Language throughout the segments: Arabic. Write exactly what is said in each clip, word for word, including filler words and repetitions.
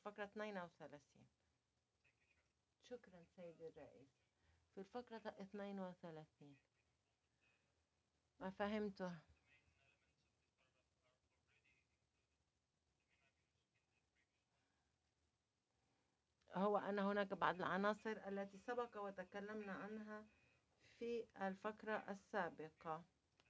الفقرة اثنين وثلاثين. شكرا سيدي الرئيس. في الفقرة اثنين وثلاثين ما فهمته هو أن هناك بعض العناصر التي سبق وتكلمنا عنها في الفقرة السابقة.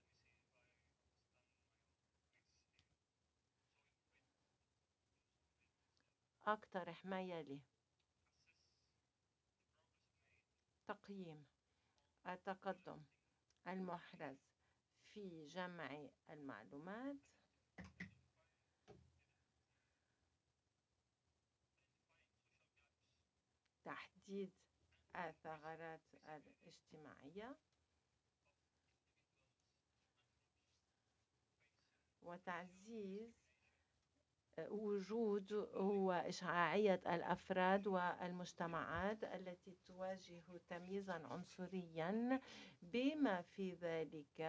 أقترح ما يلي: تقييم التقدم المحرز في جمع المعلومات، تحديد الثغرات الاجتماعية، وتعزيز وجود وإشعاعية الأفراد والمجتمعات التي تواجه تمييزا عنصريا، بما في ذلك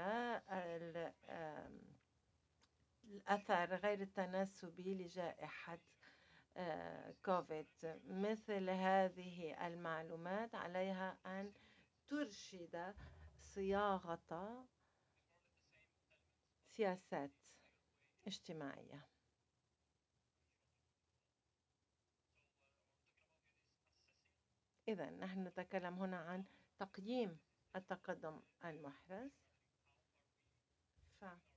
الأثر غير التناسبي لجائحة كوفيد. مثل هذه المعلومات عليها أن ترشد صياغة سياسات اجتماعية. إذن نحن نتكلم هنا عن تقييم التقدم المحرز. ف